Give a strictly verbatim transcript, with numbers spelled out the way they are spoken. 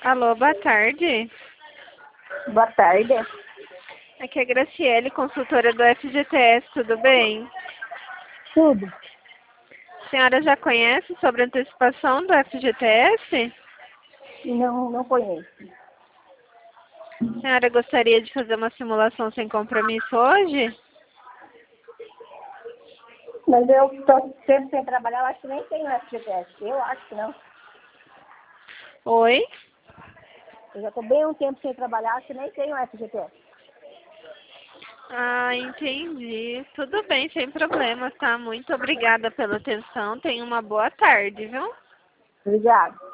Alô, boa tarde. Boa tarde. Aqui é a Graciele, consultora do F G T S, tudo bem? Tudo. A senhora já conhece sobre a antecipação do F G T S? Não, não conheço. A senhora gostaria de fazer uma simulação sem compromisso hoje? Mas eu estou sempre sem trabalhar, eu acho que nem tenho F G T S. Eu acho que não. Oi? Eu já estou bem um tempo sem trabalhar, acho que nem tenho F G T S. Ah, entendi. Tudo bem, sem problema, tá? Muito obrigada pela atenção. Tenha uma boa tarde, viu? Obrigada.